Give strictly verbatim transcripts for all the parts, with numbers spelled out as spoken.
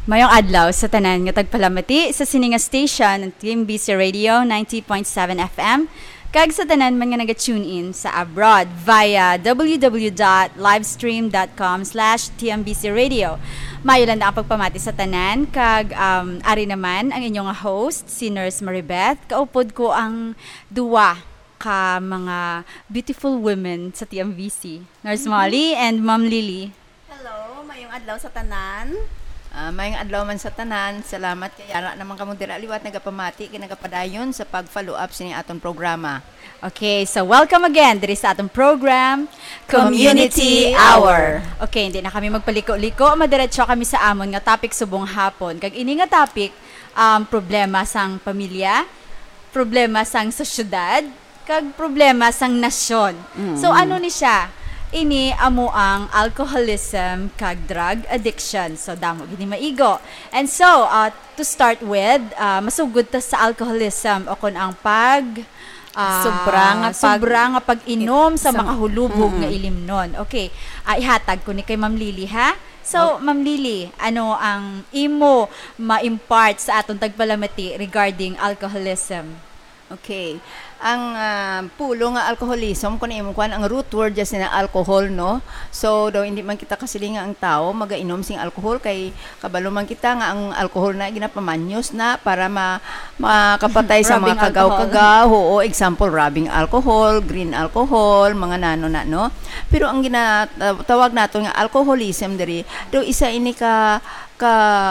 Mayong adlaw sa tanan nga tagpalamati sa sininga station ng T M B C Radio ninety point seven F M kag sa tanan man nga naga-tune in sa abroad via w w w dot livestream dot com slash T M B C Radio. Mayo lang ang pagpamati sa tanan kag um, ari naman ang inyong host si Nurse Maribeth. Kaupod ko ang duwa ka mga beautiful women sa T M B C. Nurse Molly and Ma'am Lily. Hello, mayong adlaw sa tanan. Uh, mayong adlaw man sa tanan. Salamat kay ara naman kamo dira liwat nagapamati kay nagapadayon sa pag-follow up sini aton programa. Okay, so welcome again diri sa atong program Community Hour. Okay, hindi na kami magpaliko-liko, madiretso kami sa amon nga topic subong hapon. Kag ini nga topic um problema sang pamilya, problema sang sosyedad, kag problema sang nasyon. Mm. So ano ni siya? Ini amo ang alcoholism kag drug addiction. So damo gini maigo. And so uh, to start with, uh, masugod ta sa alcoholism o kun ang pag uh, sobra nga pag sobra nga pag-inom sa sa, mga hulubog mm-hmm. nga ilimnon. Okay. Uh, ihatag ko ni kay Ma'am Lily ha. So, Ma'am Lily, ano ang imo ma-impart sa atong tagpalamati regarding alcoholism? Okay. Ang uh, pulo nga alcoholism kun imo kuan ang root word just na alcohol no. So daw hindi man kita kasilinga ang tao magainom sing alcohol kay kabalo man kita nga ang alcohol na ginapamanyos na para ma makapatay sa mga kagaw-kagaw. Oo, example rubbing alcohol, green alcohol, mga nano na no. Pero ang ginatawag nato nga alcoholism diri do isa ini ka ka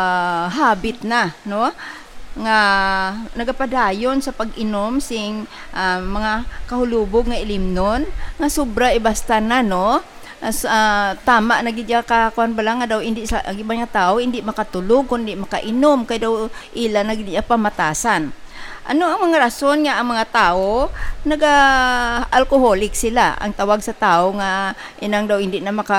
habit na no. Nga nagapadayon sa pag-inom sing uh, mga kahulubog nga ilimnon nga sobra ibasta na no. As, uh, tama nagidya ka kuan bala nga daw hindi sa iba nga tao hindi makatulog kundi makainom kay daw ila nagidya pamatasan. Ano ang mga rason nga ang mga tao naga-alcoholic sila? Ang tawag sa tao nga inang daw hindi na maka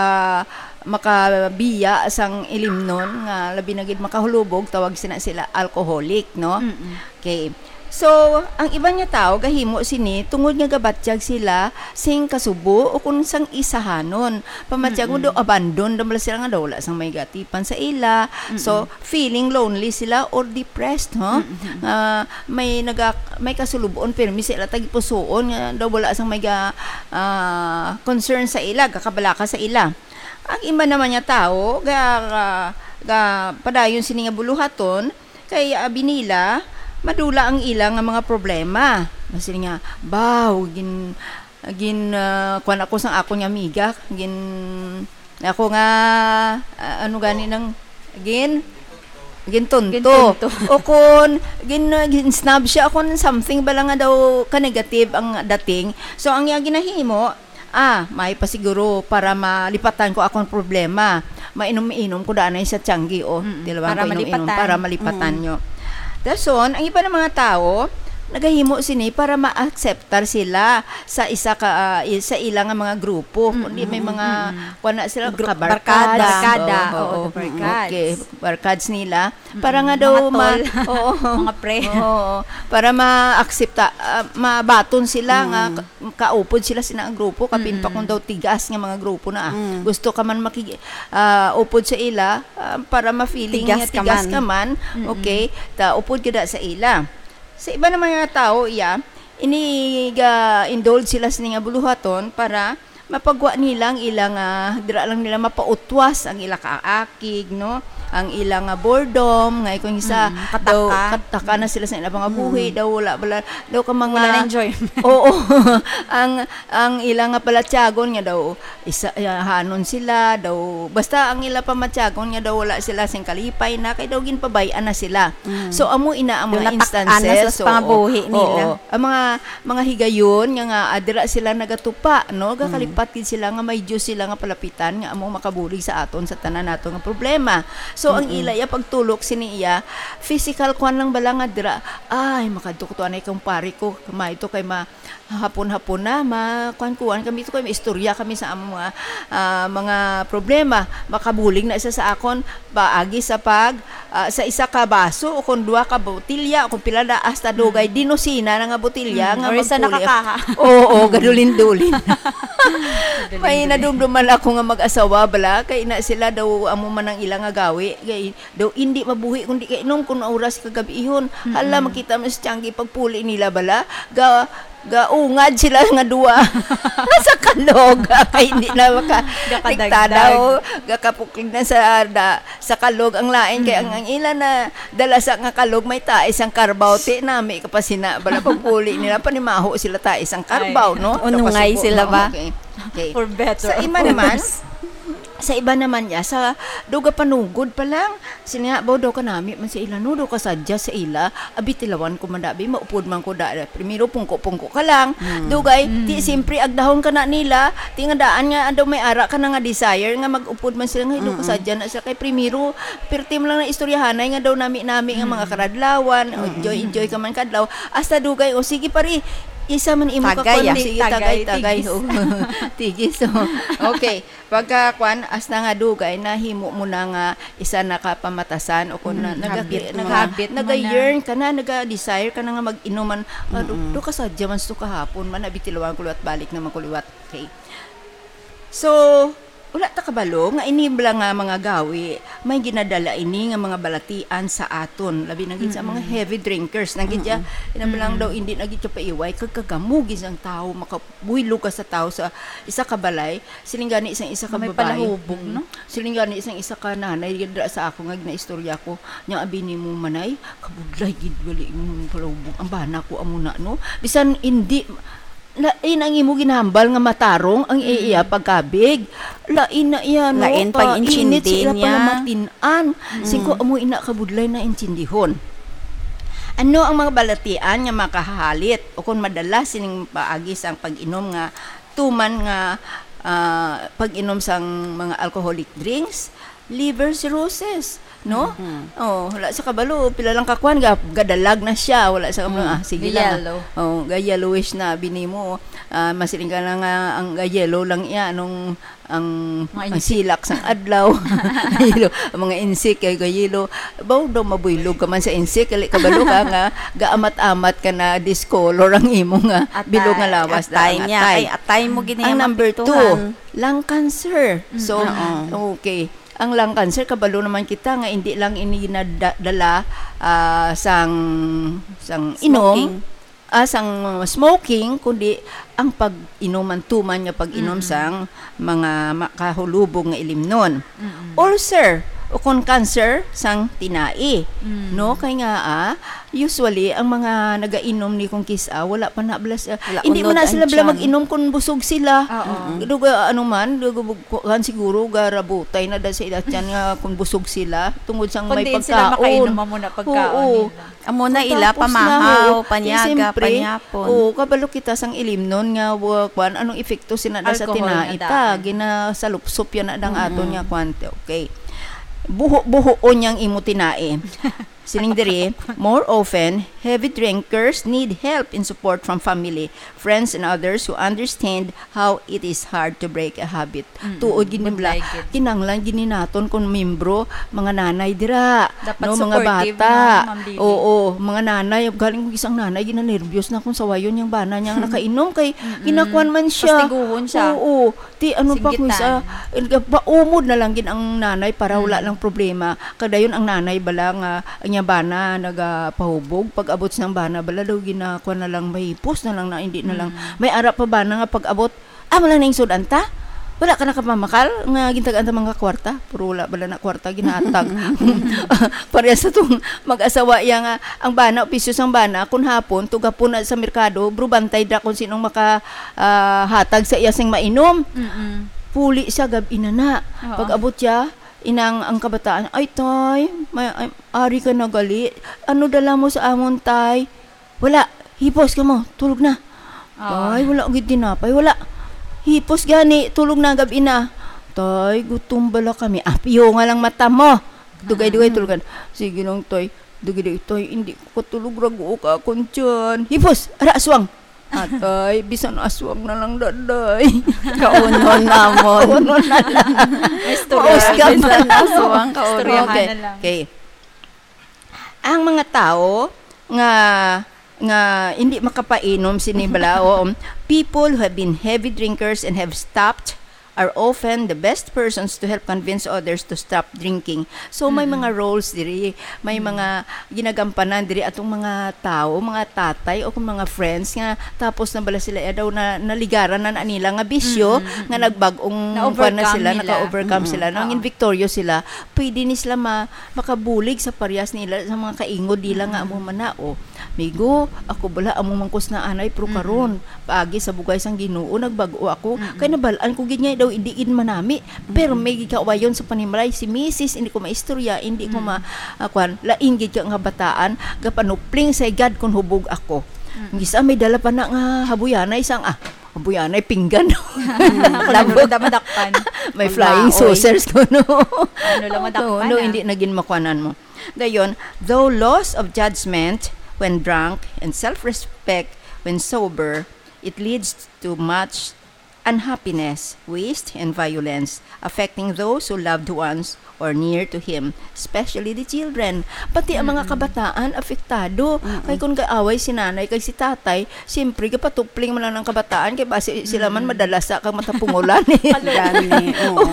makabiya sang ilimnon nga labi na gid makahulubog tawag sina sila alcoholic no. Mm-mm. Okay. So, ang iba nga tao gahimo sini tungod nga gabatyag sila sing kasubo o kun sang isahanon. Pamatyag mo do abandon dam sila nga daw wala sang may gatipan sa ila. Mm-mm. So, feeling lonely sila or depressed, no? Uh, may naga may kasulubon pero mi sila tagipusoon nga daw wala sang may ga uh, concern sa ila, gakabalaka sa ila. Ang iba naman nga tao ga, ga, ga padayon sini nga buluhaton kay abi nila madula ang ilang nga mga problema. Masili nga baw gin gin uh, kuan ako sang ako nga amiga gin ako nga uh, ano gani nang gin gin tonto o kun gin, uh, gin snub siya ako ng something bala nga daw ka negative ang dating. So ang iya ginahimo ah, may pasiguro para malipatan ko akong problema. Mainom-inom ko daanay sa tiyanggi o. Mm-hmm. Diba? Para malipatan. Para malipatan mm-hmm. nyo. Dason, ang iba ng mga tao, nagahimo sini para ma-acceptar sila sa isa ka uh, sa ilang mga grupo. Mm-hmm. Kundi may mga mm-hmm. kuana sila Gru- barkada. Barkada. Oo, oo, oo, barkads. Okay, barkads nila. Mm-hmm. Para nga daw ma oo, mga pre. Oo, para ma-accepta uh, mabaton sila mm-hmm. nga kaupod sila sina ang grupo kapin mm-hmm. pa kung daw tigas nga mga grupo na ah. Mm-hmm. Gusto ka man maki uh, upod sa ila uh, para ma-feeling tigas, tigas ka man. Mm-hmm. Okay, ta upod kada sa ila. Sa iba naman nga tao, iya, iniga indulge sila sa nga buluhaton para mapagwa nilang ilang uh, dira lang nila mapautwas ang ilang kaakig, no? Ang ilang uh, boredom, nga ikong isa mm, kataka. daw kataka na sila sa ilang mga buhi, mm. daw wala wala daw ka mga wala enjoy. Oo. ang ang ilang nga palatyagon nga daw isa uh, hanon sila daw basta ang ila pamatyagon nga daw wala sila sing kalipay na kay daw ginpabayan na sila. Mm. So amo ina ang mga instances so pangabuhi nila. Oo, ang mga mga higayon nga nga adira sila nagatupa no gakalipat mm. sila nga may Dios sila nga palapitan nga amo makabulig sa aton sa tanan nato nga problema. So mm-hmm. ang ilaya pagtulok siniya physical kwan lang bala nga dira ay makaduktuan ay kang pari ko kamay to kay ma hapon-hapon na makuan-kuan kami ito kay istorya kami sa among mga uh, mga problema makabulig na isa sa akon paagi sa pag ah, sa isa ka baso o kung duha ka botilya o kung pila na hasta dugay dinosina na nga botilya Mm, nga or isa magpuli. nakakaha. Oo, oo, gadulin-dulin. May nadumduman ako nga mag-asawa bala kay na sila daw amo man ang ilang nga gawi kay daw hindi mabuhi kundi kay inom kun oras kagabihon. Hala makita mo sa tianggi pagpuli nila bala ga gaungad sila nga duwa sa kalog kay hindi na maka Gakadagdag. daw gakapuklig na sa da, sa kalog ang lain kay ang, ang ilan na dala sa nga kalog may taes ang karbaw ti nami kapasina bala pagpuli nila panimaho sila taes ang karbaw no Unungay Tapos, sila no, ba? okay. Okay. For better. Sa iba naman, sa iba naman ya, sa duga panugod pa lang, sinabaw daw ka nami, man sa ila, no, daw ka sadya sa ila, abitilawan ko madabi, maupod man ko da, primero pungko-pungko ka lang, Hmm. dugay, ti simpre agdahon ka na nila, ti nga daan nga, daw may ara ka na nga desire, nga mag-upod man sila, nga, daw ka sadya na sila, kay primero, pirti mo lang na istoryahanay, nga daw nami-nami, nga mga karadlawan, enjoy-enjoy ka man kadlaw, hasta dugay, o sige pari, isa man imo ka Tagay, kon ah. sige Tagay, tagay tagay tigis. oh. tigis so okay pagka kwan hasta nga dugay nahimo mo na nga isa nakapamatasan o kun Mm, naga habit mo naga na. naga yearn ka na naga desire ka na nga mag-inuman uh, do, do ka sadya man sto kahapon man abitilawan kuliwat balik na makuliwat okay so wala ta kabalo nga inibla nga mga gawi may ginadala ini nga mga balatian sa aton labi na gid sa mga heavy drinkers na gid ya inabalang daw hindi na gid siya paiway kagkagamugis ang tao makabuhilo ka sa tao sa isa ka balay silinggani isang isa ka May babae palahubog, no? silinggani isang isa ka nanay gid sa ako nga ginaistorya ko nya abini mo manay kabudlay gid wali mo palahubog ang bana ko amuna no bisan hindi lain ang imo ginahambal nga matarong ang iya pagkabig lain na iya no Lain pag init inchindi sila niya. pala matinan singko amo ina kabudlay na inchindihon ano ang mga balatian nga makahalit o kung madalas sining paagis ang pag-inom nga tuman nga ah, pag-inom sang mga alcoholic drinks liver cirrhosis no oh wala sa kabalo pila lang kakuan ga gadalag na siya wala sa kabalo ah sige lang Yellow. oh ga yellowish na binimo uh, masiling ka lang nga ang ga yellow lang iya anong ang, Mga ang silak sang adlaw yellow ang mga insik kay ga yellow baw daw mabuylog ka man sa insik kali kabalo ka nga gaamat-amat ka na discolor ang imo nga bilog nga lawas Atay da, niya. atay. Ay, atay mo gini Ang number two, mapituhan. lung cancer. So, Oo. okay. Ang lung cancer, kabalo naman kita nga hindi lang ini ginadala ah, sang, sang inom, Smoking. ah, sang smoking, kundi ang pag-inuman tuman nga pag-inom sang mga makahulubog nga ilimnon. Ulcer, o kung cancer sang tinai. No? Kaya nga, ah, usually, ang mga nagainom ni kung kisa, wala pa na blas. ah, Wala, hindi mo unod na ang sila bala tiyan. mag-inom kung busog sila. Oo. Duga, ano man, duga, bukuhan siguro, garabutay na dahil sa edad yan nga kung busog sila, tungod sang may Kundi pagkaon. sila makainom mo muna pagkaon Oo. nila. Amo na Kung ila tapos pamahaw, na, ho, panyaga, eh, siyempre, panyapon. Oo, kabalo kita sang ilimnon nga wa- kwan anong epekto sinada sa Alcohol nga tinaita, daan. gina salupsop yan na dang aton nga kwante. Okay. Buho-buhoon yang imo tinae. Sining diri, more often, heavy drinkers need help and support from family, friends, and others who understand how it is hard to break a habit. Tuod ginibla, Budlay gid. kinanglan gininaton kung membro, mga nanay dira, Dapat no, mga supportive, bata. no, Ma'am Lily? Oo, mga nanay, galing kong isang nanay, ginanervyos na kung sawayon yung bana niya nakainom kay ginakuan man siya. Pastiguhon siya. Oo, ti ano pa kung isa, paumod na lang gin ang nanay para wala lang problema. Kadayon ang nanay bala nga ang nya bana nagapahubog pag abot ng bana bala daw ginakuan na lang may hipos na lang na hindi na lang may ara pa bana nga pag abot ah wala na yung sudanta wala ka nakamamakal nga gintagaan ta mga kwarta puro wala bala na kwarta ginatag pareha sa tong mag-asawa ya nga ang bana opisyo sang bana kun hapon tugapon na sa merkado bro bantay da kung sinong maka ah, hatag sa iya sing mainom Mm-mm. puli siya gabi na na Oo. pag abot siya inang ang kabataan ay tay may ay, ari ka na gali ano dala mo sa amon tay wala hipos ka mo tulog na Oo. tay wala gid tinapay wala hipos gani tulog na gabi na tay gutom bala kami apiyo nga lang mata mo dugay-dugay tulugan sige lang tay dugay-dugay tay hindi ko tulog rago ka kun tiyan hipos ara aswang atay bisan aswang na lang daday Kaunon namon. Kaunon na lang. May istorya. Maus ka Minsan man. aswang, Kaunon. istoryahan Okay. na lang. Okay. ang mga tao nga nga hindi makapainom sinibala o people who have been heavy drinkers and have stopped are often the best persons to help convince others to stop drinking. So may Mm-mm. mga roles diri, may mga ginagampanan diri atong mga tao, mga tatay o kung mga friends nga tapos na bala sila eh, daw na naligaran na na nila nga bisyo Mm-mm. nga nagbag-ong Na-overcome na sila, nila. naka-overcome Mm-mm. sila, nang Oo. victorious sila, pwede ni sila ma, makabulig sa parehas nila sa mga kaingod dila nga amo manao. Migo, ako bala amo mangkus na anay pro karon. Paagi sa bugay sang Ginoo nagbago ako. Kay nabalaan ko gid nga daw idiin manami. Pero may gikawayon sa panimalay si Missus hindi ko maistorya, hindi ko ma akuan laing gid ka nga bataan gapanupling sa God kun hubog ako. Gisa may dala pa na nga habuyanay sang ah habuyanay pinggan. Labot na madakpan. May Ang flying maoy. saucers ko no. Ano lang madakpan no, no, ah. hindi naging makwanan mo. Dayon, though loss of judgment when drunk and self-respect when sober, it leads to much unhappiness, waste, and violence, affecting those who loved ones or near to him, especially the children. Pati ang mga kabataan, apektado. Kay kung kaaway si nanay, kay si tatay, siyempre, kapatupling mo lang ng kabataan, kay basi sila man madalasa kang matapungulan. Gani, oo.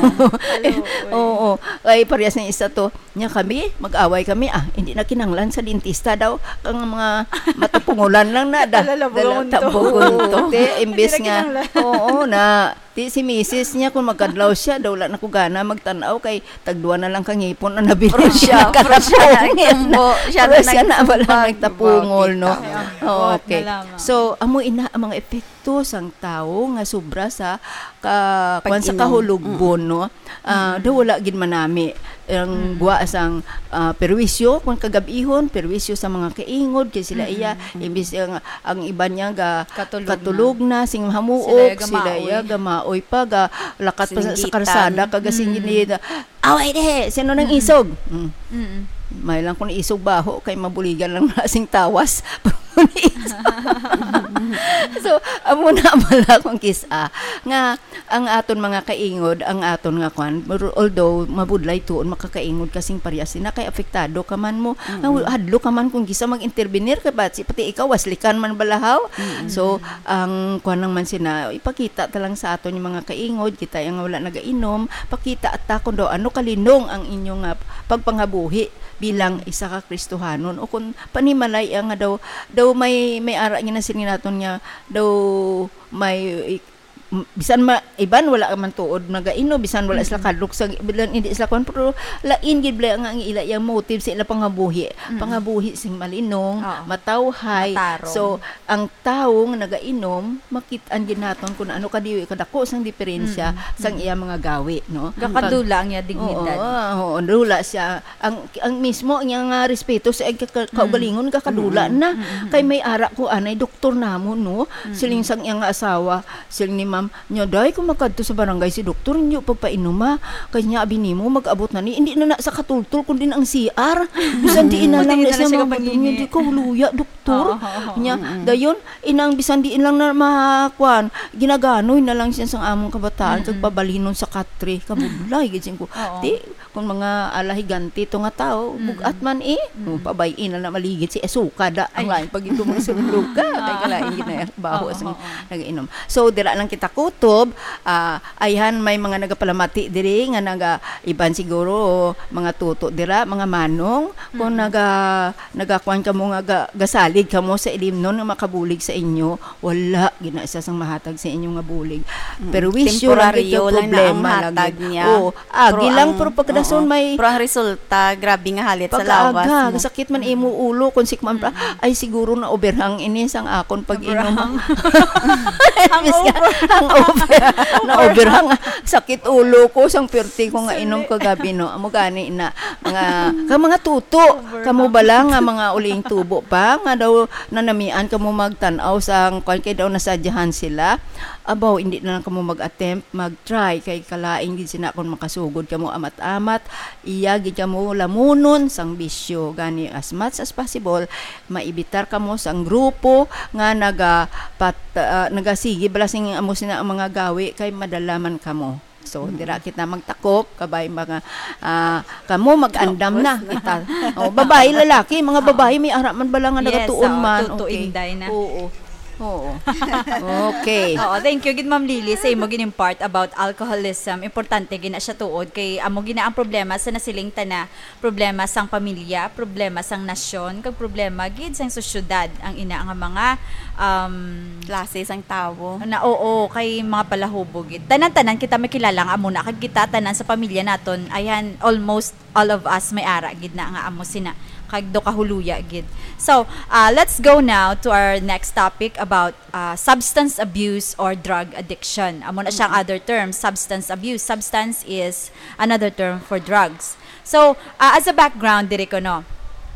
Oo. Kay parehas na isa to, niya kami, mag-away kami, ah, hindi na kinanglan sa dentista daw, ang mga matapungulan lang na, da, Dalalabugon to. tabugon to. Te, imbes Hindi na nga, kinanglan. oo, na, ti, si Missus niya, kung magkadlaw siya, daw wala na ko gana magtanaw, kay tagduan na lang kang ngipon na nabili Pero siya, pero siya na nagtumbo, siya na Pero siya na wala nagsumbag, nagtapungol, no? bakit ka? Oo, Buhat okay. na lamang. So, amo ina ang mga epekto sang tao nga sobra sa ka kwan sa Pag-inom. kahulugbon, no? Ah, daw wala gid manami ang guwa sang ah, perwisyo kung kagabihon, perwisyo sa mga kaingod kay sila iya imbis ang, ang iba niya ga Katulog katulog na, sing Sila hamuok, ya sila gamaoy. iya gamaoy pa ga lakat pa sa, sa Sininggitan. karsada kagasingin mm. away de sino nang isog. Mm. Mm-mm. May lang kung isog baho kay mabuligan lang nasing tawas. So amo na mala kung kisa nga ang aton mga kaingod ang aton nga kwan although mabudlay tuon makakaingod kasing parehas na kay apektado ka man mo mm-hmm. hadlo ka man kung gisa mag-intervenir ka ba si pati ikaw waslikan man balahaw. Mm-hmm. So ang kwan nang man sina ipakita talang sa aton yung mga kaingod kita yang wala nagainom pakita at takon daw ano kalinong ang inyong uh, pagpangabuhi bilang isa ka Kristohanon o kung panimalay ang nga daw daw may may ara nga na sininaton niya daw may bisan ma iban wala man tuod nagaino bisan wala sila kadlok sa bilan hindi sila kon pero lain gid bla nga ang ila yang motive sa ila pangabuhi mm-hmm. pangabuhi sing malinong Oo. matawhay Matarong. so ang tawo nga nagainom makit-an gid naton kun ano kadiwi kadako sang diferensya mm-hmm. sang iya mga gawi no Kakadula ang iya dignidad. Oo, oo, dula siya. Ang ang mismo niya nga respeto sa ka, ka, kaugalingon kakadula na. Kay may ara ko anay doktor namo no. Siling sang iyang asawa, siling ni ma'am, nya day ko makadto sa barangay si doktor inyo pagpainuma. Kay niya abi nimo mag-abot na ni hindi na, na sa katultul kundi ang C R. Bisan di na lang Buti na siya siya mga kapangingi. hindi ko luya doktor. Oo, oo, oo. Nya dayon inang bisan di lang na makwan ginaganoy na lang siya sang among kabataan kag pabalinon sa katre kabudlay gid ko. Oo. Di kung mga alahiganti to nga tao bugat man eh mm. pabayin na na maligid si asuka da ang lain pag ito mga sulog ka kay kalain gid na baho Oo, sang oo. nagainom. So dira lang kita kutob ah, ayhan may mga nagapalamati diri nga naga iban siguro mga tuto dira mga manong kung naga nagakuan kamo nga ga, gasalig kamo sa ilimnon nga makabulig sa inyo wala gina isa sang mahatag sa inyo nga bulig pero wisyo Temporaryo lang na ang hatag niya. oh agi Pero lang ang- pero pagkadason oo. may Pero ang resulta, grabe nga halit sa lawas pag-aga, mo. sakit man imo ulo kung sikman pa, ay siguro na overhang ini sang akon pag inom. Hangover. Na overhang sakit ulo ko sang perti ko nga inom kagabi no. Amo gani na mga ka mga tuto, kamo bala nga mga uling tubo pa nga daw nanamian kamo magtan-aw sang kwan kay daw nasadyahan sila. Abaw hindi na lang kamo mag-attempt, mag-try kay kalaing gid sina kon makasugod kamo amat-amat, iya gid kamo lamunon sang bisyo gani as much as possible maibitar kamo sang grupo nga naga pat, uh, nagasigi bala sing amo sina ang mga gawi kay madalaman kamo So dira kita magtakop kabay mga ah, kamo mag-andam na kita. Oh, babae lalaki, mga babae may ara man bala nga Yes, nagatuon oo, man. tutuinday na. Oo. Oo. Okay. Oo, thank you gid Ma'am Lily sa imo gining part about alcoholism. Importante gina siya tuod kay amo gina ang problema sa nasiling tana, problema sang pamilya, problema sang nasyon, kag problema gid sang sosyedad ang ina nga mga um Klase sang tawo. na oo kay mga palahubog gid. Tanan-tanan kita makilala nga amo na kag kita tanan sa pamilya naton ayan almost all of us may ara gid na nga amo sina kag do kahuluya gid. So, uh, let's go now to our next topic about uh, substance abuse or drug addiction. Amo na siyang other term, substance abuse. Substance is another term for drugs. So, uh, as a background diri ko no.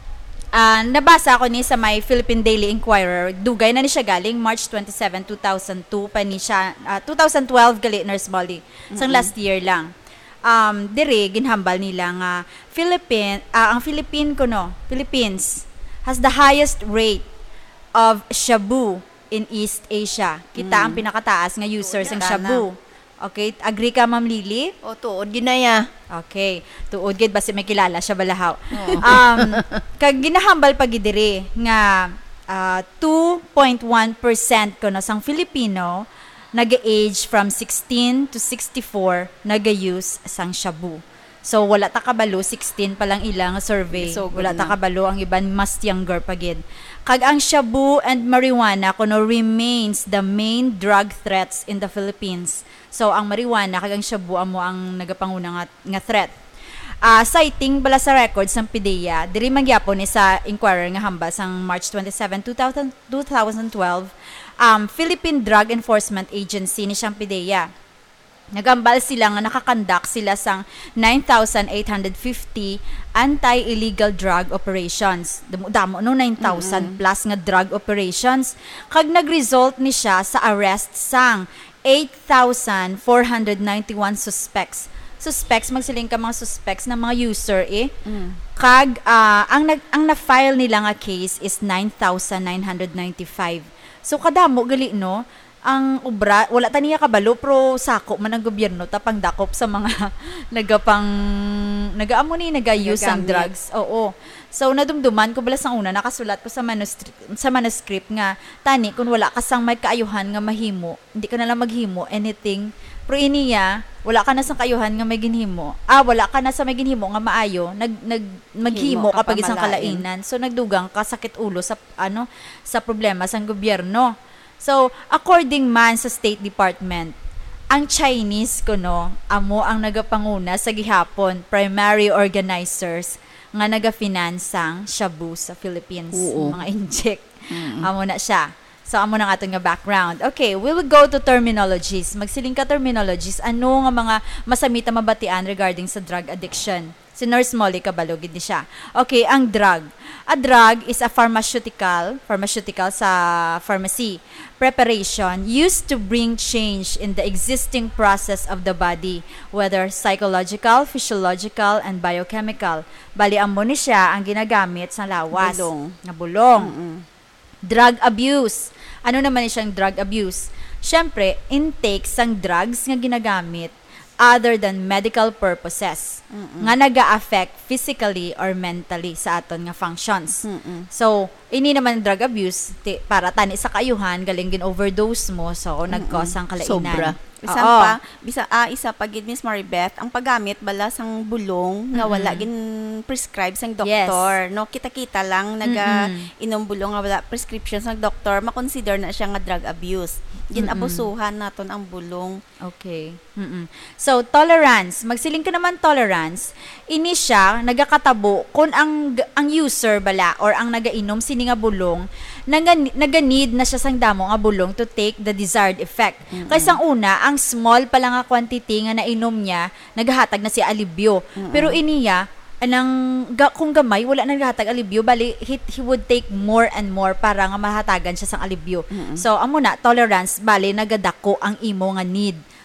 Uh, nabasa ko ni sa my Philippine Daily Inquirer, dugay na ni siya galing March twenty-seventh, two thousand two pa ni siya uh, twenty twelve gali Nurse Molly. Sang last year lang. Um, dire ginhambal nila nga Philippine ah, ang Philippine ko no Philippines has the highest rate of shabu in East Asia. Kita ang pinakataas nga users ng shabu. Okay, agree ka Ma'am Lily? O tuod ginaya. Okay, tuod gid basi may kilala siya balahaw. Um kag ginahambal pa gid diri nga uh, two point one percent ko no sang Filipino naga-age from sixteen to sixty-four naga-use sang shabu. So wala ta kabalo sixteen pa lang ilang survey. So, wala ta na. kabalo ang iban mas younger pa gid. Kag ang shabu and marijuana kuno remains the main drug threats in the Philippines. So ang marijuana kag ang shabu amo ang nagapanguna nga, nga threat. Uh, citing bala sa records ng PIDEA, diri man gyapon ni sa Inquirer nga hambal sang March twenty-seventh, two thousand twelve, um, Philippine Drug Enforcement Agency ni siyang PIDEA. Nagambal sila nga nakakandak sila sang nine thousand eight hundred fifty anti-illegal drug operations. Damo, damo no, nine thousand mm-hmm. plus nga drug operations. Kag nag-result ni siya sa arrest sang eight thousand four hundred ninety-one suspects. Suspects, magsiling ka mga suspects na mga user eh. Mm. Kag, uh, ang, nag, ang na-file nila nga case is nine thousand nine hundred ninety-five. So, kadamo, gali, no? Ang ubra, wala taniya kabalo, pero sako man ang gobyerno, tapang dakop sa mga nagapang, nagaamo ni, nag-use ang drugs. Oo. So, nadumduman ko bala sa una, nakasulat ko sa manuscript, sa manuscript nga, tani, kung wala ka sang may kaayuhan nga mahimo, hindi ka nalang maghimo, anything, pero iniya, wala ka na sa kayuhan nga may ginhimo. Ah, wala ka na sa may ginhimo nga maayo, nag nag maghimo Himo ka kapag isang pamalain. kalainan. So nagdugang ka sakit ulo sa ano sa problema sa gobyerno. So, according man sa State Department, ang Chinese kuno amo ang nagapanguna sa gihapon primary organizers nga naga-finansang shabu sa Philippines, Oo. mga inject. Amo na siya. So, amo na nga ato nga background. Okay, we will go to terminologies. Magsiling ka terminologies. Ano nga mga masamita mabatian regarding sa drug addiction? Si Nurse Molly kabalogid ni siya. Okay, ang drug. A drug is a pharmaceutical, pharmaceutical sa pharmacy, preparation used to bring change in the existing process of the body, whether psychological, physiological, and biochemical. Bali, amo ni siya ang ginagamit sa lawas. Bulong. Na bulong. Mm-mm. Drug abuse. Ano naman siyang drug abuse? Siyempre, intake sang drugs nga ginagamit other than medical purposes. Mm-mm. Nga naga-affect physically or mentally sa aton nga functions. Mm-mm. So, ini naman drug abuse, ti, para tani sa kayuhan, galing gin-overdose mo, so nag-cause ang kalainan. Sobra. Isa Oo. pa, bisa ah, isa pa gid Miss Maribeth, ang paggamit bala sang bulong nga wala gin prescribe sang doktor, no? Kita-kita lang naga inom bulong nga wala prescription sang doktor, ma-consider na siya nga drug abuse. Gin abusuhan naton ang bulong. Okay. Mm-mm. So, tolerance. Magsiling ka naman tolerance. Ini siya, nagakatabo, kung ang ang user bala or ang nagainom sini nga bulong, naga, naga-need na siya sang damo nga bulong to take the desired effect. Mm-hmm. Kaysa ang una, ang small pa lang nga quantity nga nainom niya, naghahatag na siya alibyo. Mm-hmm. Pero iniya, anang ga, kung gamay wala nang naghatag alibyo, bali he, he would take more and more para nga mahatagan siya sang alibyo. Mm-hmm. So amo na tolerance, bali nagadako ang imo nga need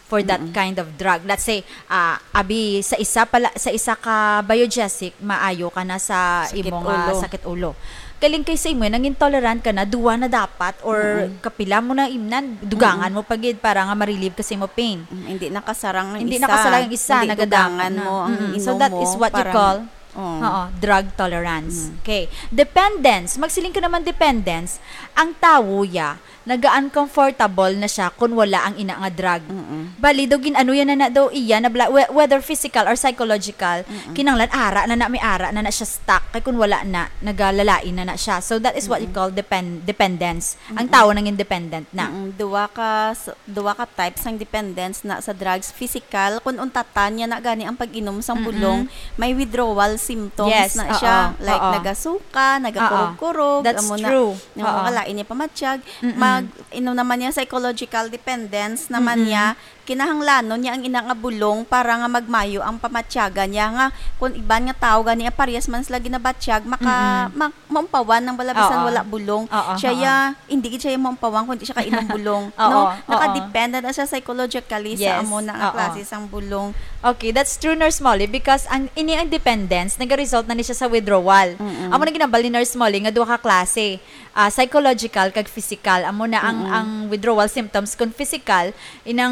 for that mm-hmm. kind of drug. Let's say, uh, abi sa isa pala sa isa ka biogesic, maayo ka na sa sakit imong ulo. Uh, sakit ulo. Kaling kay sa imo nang intolerant ka na, duwa na dapat or mm-hmm. kapila mo na imnan, dugangan mm-hmm. mo pagid para nga ma-relieve kasi mo pain. Mm, hindi nakasarang ang hindi isa. nakasarang ang isa, hindi nagadangan mo ang mm-hmm. inom So that mo, is what you parang, call oh. Oo, drug tolerance. Mm-hmm. Okay. Dependence. Magsiling ka naman dependence. Ang tao ya, naga-uncomfortable na siya kung wala ang ina nga drug. Mm-hmm. Bali, daw gin-ano yan na na daw iya, na bla, whether physical or psychological, mm-hmm. kinanglan, ara na na, may ara na na siya stuck. Kaya kung wala na, nagalalain na na siya. So, that is what mm-hmm. you call depend dependence. Mm-hmm. Ang tao nang independent na. Mm-hmm. Duwa ka, duwa ka types ng dependence na sa drugs. Physical, kung untatan niya na gani ang pag-inom sa bulong, mm-hmm. may withdrawal symptoms yes, na siya. Uh-oh. Like, uh-oh. nagasuka, nagakurog-kurog. That's true. Na, nakakalain niya pamatsyag. Mm-hmm. Mag inom naman niya psychological dependence naman mm-hmm. niya, kinahanglanon niya ang ina nga bulong para nga magmayo ang pamatsyaga niya nga kung iban nga tao gani parehas man sila ginabatsyag maka mm-hmm. ma- maumpawan ng balabisan wala bulong Oo, siya oo. ya hindi gid siya maumpawan kundi siya ka inom bulong Oo, no oo. naka-depend na siya psychologically yes. sa amo na nga Oo. klase sang bulong. Okay, that's true, Nurse Molly, because ang ini ang dependence naga-result na ni siya sa withdrawal. Mm-hmm. Amo na ginabal ni Nurse Molly nga duha ka klase, uh, psychological kag physical. Amo na ang mm-hmm. ang withdrawal symptoms kung physical inang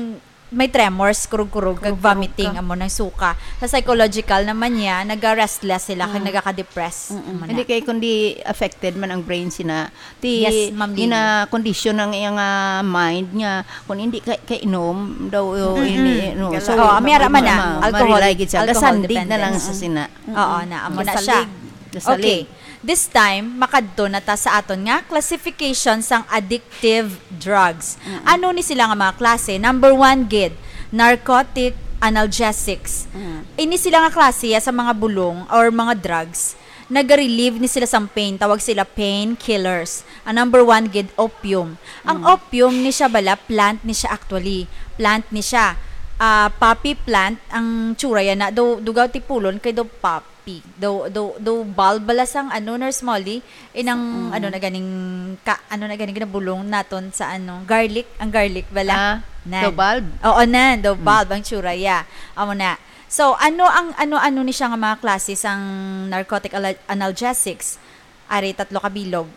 may tremors, kurug-kurug, kag vomiting, amo ng suka. Sa psychological naman niya, naga-restless sila, mm. kag nagaka-depress. Hindi kay kundi affected man ang brain sina. Ti yes, ina condition ng iyang uh, mind niya kung hindi kay kainom daw mm-hmm. ini no. So, oh, amira man na alcohol, alcohol sandig na lang sa sina. Mm-hmm. Oo na, amo na siya. Okay. This time, makadto na ta sa aton nga classification sang addictive drugs. Mm-hmm. Ano ni sila nga mga klase? Number one, gid, narcotic analgesics. Mm-hmm. Ini sila nga klase sa mga bulong or mga drugs. Nag-relieve ni sila sa pain. Tawag sila pain killers. Ang number one, gid, opium. Mm-hmm. Ang opium ni siya bala, plant ni siya actually. Plant ni siya. Uh, poppy plant, ang tsura yan na, do, dugaw tipulon, kay do pop. Do do do bulb balasang ano Nurse Molly inang mm. ano na ganing ka, ano na ganing ginabulong naton sa ano garlic ang garlic bala ah, do bulb oo nan do bulb mm. ang tsura ya amo na so ano ang ano ano ni siya nga mga klase sang narcotic analgesics ari tatlo ka bilog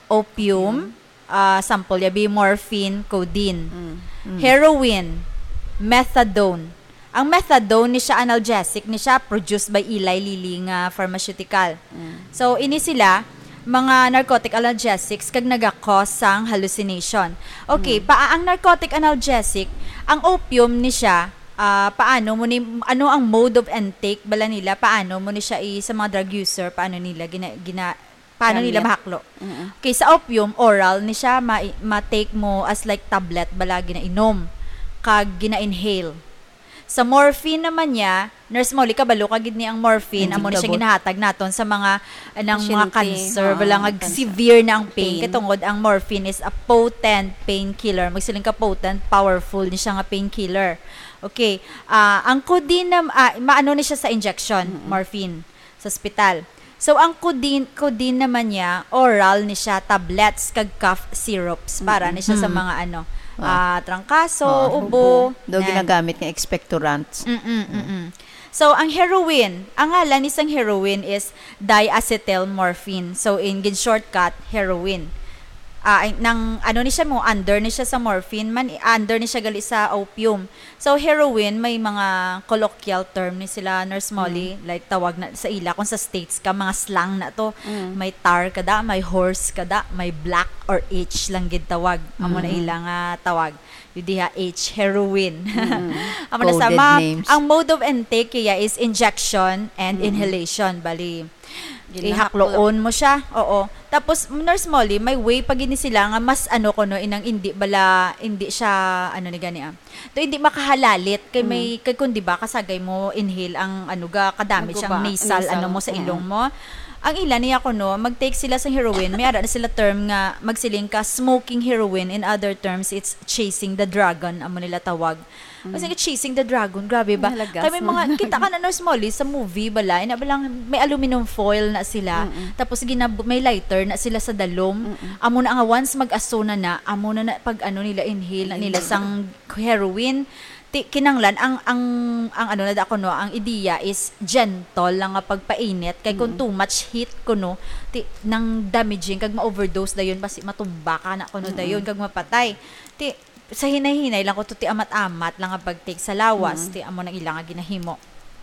opium mm. uh, sample yabi morphine codeine mm. Mm. heroin methadone. Ang methadone ni siya analgesic ni siya produced by Eli Lilly nga pharmaceutical. Mm. So ini sila mga narcotic analgesics kag naga-cause sang hallucination. Okay, mm. pa ang narcotic analgesic, ang opium ni siya uh, paano mo ni ano ang mode of intake bala nila, paano mo ni siya i, sa mga drug user, paano nila gina, gina paano Kamya. nila mahaklo. Mm-hmm. Okay, sa opium oral ni siya ma, ma-take mo as like tablet bala ginainom kag gina-inhale. Sa morphine naman niya, Nurse Molly, kabalo kagid ni ang morphine, amo na siya ginahatag naton sa mga anang mga cancer, wala nga severe na ang pain. pain. Katungod ang morphine is a potent painkiller. Magsiling ka potent, powerful ni siya nga painkiller. Okay, uh, ang codeine na uh, maano ni siya sa injection, mm-hmm. morphine sa ospital. So ang codeine, codeine naman niya, oral ni siya, tablets kag cough syrups para mm-hmm. ni siya sa mga ano Ah, uh, trangkaso, oh, ubo. Do ginagamit ng expectorants. Mm-mm. So, ang heroin, ang ngalan isang heroin is diacetylmorphine. So, in good shortcut, heroin. Ah, uh, nang ano ni siya mo, under ni siya sa morphine man, under ni siya gali sa opium. So, heroin, may mga colloquial term ni sila, Nurse Molly, mm. like tawag na sa ila, kung sa States ka, mga slang na to, mm. may tar kada, may horse kada, may black or H lang gid tawag. Amo mm. na ilang uh, tawag. Yung diha H, heroin. Mm. Amo na sa ma, ang mode of intake kaya is injection and mm. inhalation, bali. Ihakloon mo siya. Oo. Tapos Nurse Molly, may way pag ini sila nga mas ano ko no inang hindi bala hindi siya ano ni gani ah. To hindi makahalalit kay may mm. kay kun di ba kasagay mo inhale ang ano ga kadamage ang nasal, nasal ano mo sa ilong mo. ang ilan niya ko no, mag-take sila sa heroin, may ara na sila term nga magsiling ka smoking heroin. In other terms, it's chasing the dragon, amo nila tawag. Kasi mm. chasing the dragon, grabe ba? Nalagas. Kaya may mga, kita ka na Nurse Molly sa movie, bala, ina lang, may aluminum foil na sila, Mm-mm. tapos ginab- may lighter na sila sa dalom. Mm-mm. Amo na nga, once mag-aso na na, amo na na, pag ano nila, inhale na nila sang heroin, Ti, kinanglan ang ang ang ano na da ko no ang ideya is gentle lang nga pagpainit kay kung too much heat ko no ti nang damaging kag ma-overdose dayon basi matumba ka na kuno dayon kag mapatay ti sa hinay-hinay lang ko to ti amat-amat lang nga pagtake sa lawas mm-hmm. ti amo nang ilang nga ginahimo.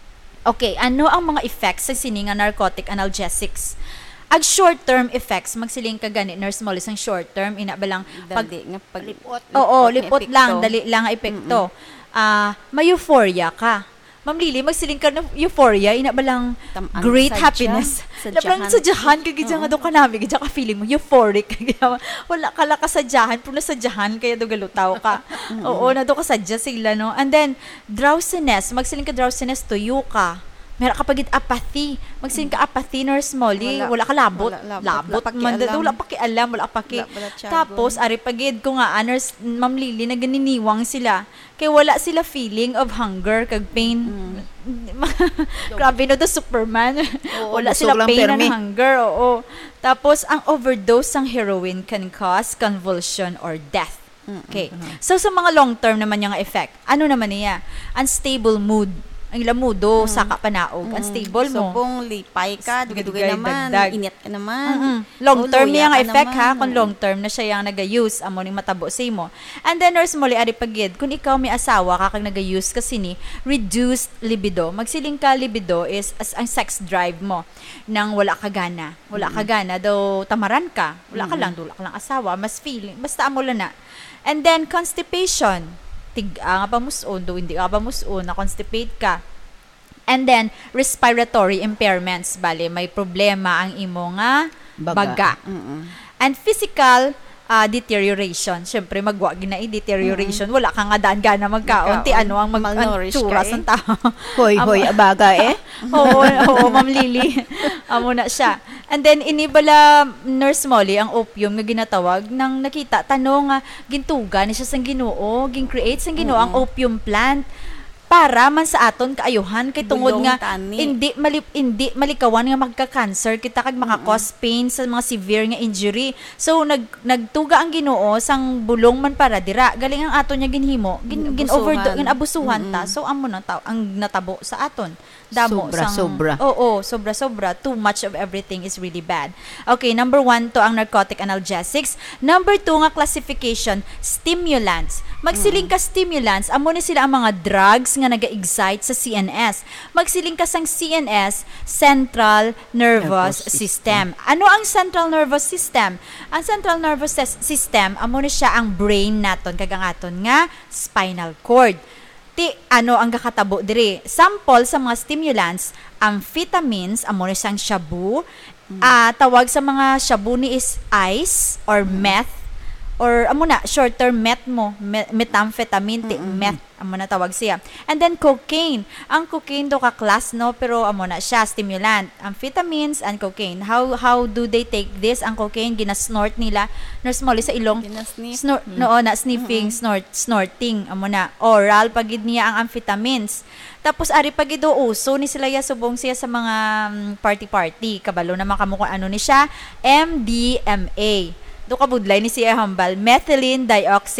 Okay, ano ang mga effects sa sini nga narcotic analgesics? Ag short-term effects, magsiling ka gani, Nurse Molly, sang short-term, ina ba lang, pag, dali nga pag, lipot, oo, lipot, lipot lang, dali lang nga epekto. Ah, uh, may euphoria ka. Ma'am Lily, magsiling ka ng euphoria, ina ba lang Tam-ang great sadya, happiness. Labang sadyahan, kagidya nga doon ka namin, kagidya ka feeling mo, euphoric. Wala ka lang kasadyahan, pero nasadyahan, kaya doon galutaw ka. Oo, na doon kasadya sila, no? And then, drowsiness, magsiling ka drowsiness, tuyo ka. Meron ka pagid apathy. Magsiling ka apathy, Nurse Molly. Wala, wala ka labot. Wala, labot. Labot. Man, wala pa kialam. Wala pa ki. Tapos, ari pagid ko nga, Nurse Ma'am Lily, naganiniwang sila. Kaya wala sila feeling of hunger, kag pain. Mm. Grabe no, the Superman. Oo, wala sila pain and hunger. Oo. Tapos, ang overdose ng heroin can cause convulsion or death. Okay. So, sa mga long-term naman yung effect, ano naman niya? Unstable mood. Ang lamudo, mm. saka panaog, mm. unstable mo. So, kung lipay ka, dugay-dugay naman, dagdag. Init ka naman. Mm-hmm. Long term niya ang effect naman. Ha, kung long term na siya yung nag-use, amo ning matabo sa imo. And then, Nurse Molly, ari pagid, kung ikaw may asawa, kakag nag-use kasi ni, reduced libido. Magsiling ka libido is as ang sex drive mo, nang wala ka gana. Wala mm-hmm. ka gana, daw tamaran ka. Wala mm-hmm. ka lang, dula ka lang asawa, mas feeling, basta amo lang na. And then, constipation. Tiga nga pa muson, do hindi ka pa muson, na-constipate ka. And then, respiratory impairments, bale, may problema ang imo nga baga. baga. Mm-hmm. And physical uh, deterioration. Siyempre, magwa gina deterioration. Mm-hmm. Wala kang nga daan gana magkaon. Ti ano ang mag-malnourish ka eh. Tao. Hoy, hoy, abaga eh. Oo, oo, Ma'am Lily. Amo na siya. And then, inibala, Nurse Molly, ang opium nga ginatawag, nang nakita, tanong nga, gintuga ni siya sang Ginoo, gin-create sang Ginoo mm-hmm. ang opium plant, para man sa aton kaayuhan kay tungod Bulong nga tani. hindi malip hindi malikawan nga magka-cancer kita kag maka-cause pain sa mga severe nga injury. So nag nagtuga ang Ginoo sang bulong man para dira. Galing ang aton nya ginhimo, gin, gin overdo, gin abusuhan ta. So amo na ta ang natabo sa aton. Damo sobra, sang sobra. Oo, sobra sobra. Too much of everything is really bad. Okay, number one to ang narcotic analgesics. Number two nga classification, stimulants. Magsiling ka stimulants, amo ni sila ang mga drugs nga naga-excite sa C N S. Magsiling ka sang C N S, Central Nervous, Nervous System. System. Ano ang Central Nervous System? Ang Central Nervous System, amo ni siya ang brain naton kag ang aton nga spinal cord. Ti ano ang kakatabo diri? Sample sa mga stimulants, amphetamines, amo ni siyang shabu. Mm. Uh, tawag sa mga shabu ni is ice or mm. meth. Or amo na short term met mo met, methamphetamine ti mm-hmm. meth amo na tawag siya. And then cocaine, ang cocaine do ka class no, pero amo na siya stimulant, amphetamines and cocaine. How how do they take this? Ang cocaine gina-snort nila, Nurse Molly, sa ilong snort mm-hmm. no na sniffing, mm-hmm. snort snorting amo na. Oral pagid niya ang amphetamines. Tapos ari pagid do uso ni sila ya subong siya sa mga um, party party kabalo na makamukha ano ni siya M D M A. Do kabudlay ni siya hambal, methylene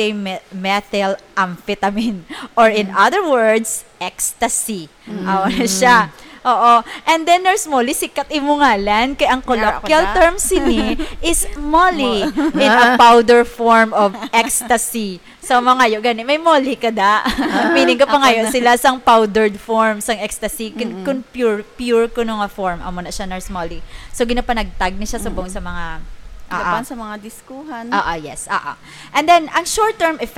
dioxymethylamphetamine, or in other words, ecstasy. Mm. Awa na siya. Oo. And then, Nurse Molly, sikat imungalan, kay ang colloquial term sini is Molly in a powder form of ecstasy. So, mga ngayon, gani, may Molly ka da. Meaning ka pa ngayon, sila sang powdered form, sang ecstasy, mm-hmm. kun pure, pure kuno nga form. Amo na siya, Nurse Molly. So, ginapanagtag ni siya subong mm-hmm. sa mga Laban sa mga diskuhan. Ah, uh, uh, yes. Ah, uh, uh. And then, ang short-term effects,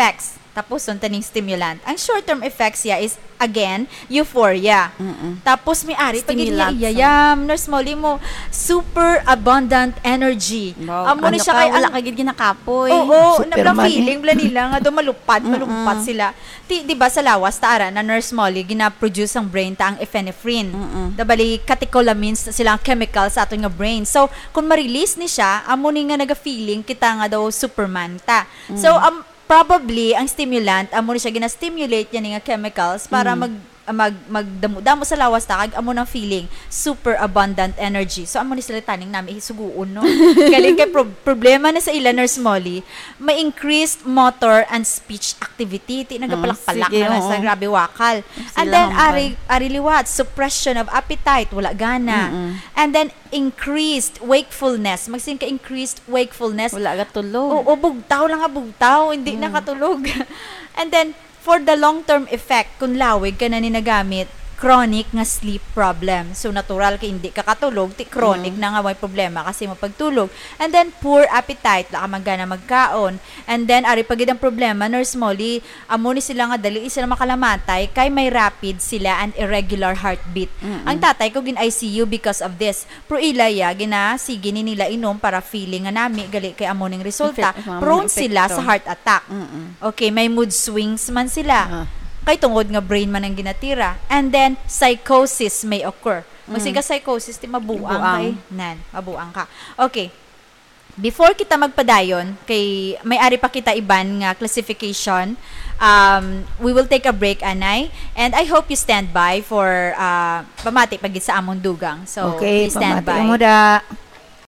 Tapos sun taning stimulant. Ang short-term effects ya is again euphoria. Mm-mm. Tapos may ari pag Stimulant, iyayam nurse Molly mo super abundant energy. Wow. Amo ni Ano siya ka, kay wala ang- ka gid ginakapoy. Oo, Superman nablang eh. feeling bla nila nga do malupad, malumpat sila. Ti, di ba sa lawas taara na nurse Molly gina-produce ang brain ta ang epinephrine. Mm-mm. Dabali catecholamines na sila ang chemicals sa aton nga brain. So kung ma-release ni siya, amo ni nga naga-feeling kita nga daw superman ta. So um, probably ang stimulant amo ni siya gina-stimulate yan nga chemicals para mag mag magdamo-damo sa lawas ta kag amo ng feeling super abundant energy. So amo ni sila taning nami hisuguon no. Galing kay pro- problema na sa ila nurse Molly, may increased motor and speech activity. Ti nagapalak-palak sige, na lang sa oo. grabe wakal. And Sila then hambal. ari ari liwat, suppression of appetite, wala gana. And then increased wakefulness. Magsin ka increased wakefulness. Wala ka tulog. Oo, bugtaw lang nga bugtaw, hindi nakatulog. And then, for the long-term effect, kung lawig ka na ni nagamit, chronic nga sleep problem. So, natural ka hindi ka katulog, ti chronic na nga may problema kasi mapagtulog. And then, poor appetite, laka magana magkaon. And then, ari pagid ang problema, nurse Molly, amo ni sila nga dali sila makalamatay, kay may rapid sila and irregular heartbeat. Ang tatay ko gin I C U because of this. Pro ilaya, gina, sige ni nila inom para feeling nga nami, gali kay amo ning resulta. Effect- mga Prone epekto. sila sa heart attack. Mm-mm. Okay, may mood swings man sila. Ah. Kay tungod nga brain man ang ginatira. And then, psychosis may occur. Kasi ka psychosis, ti mabuang Mabuang. kay nan, mabuang ka. Okay. Before kita magpadayon, kay may ari pa kita iban nga classification, um, we will take a break, Anay. And I hope you stand by for uh, pamati pagit sa among dugang. So, Okay, please stand pamati by. mo da.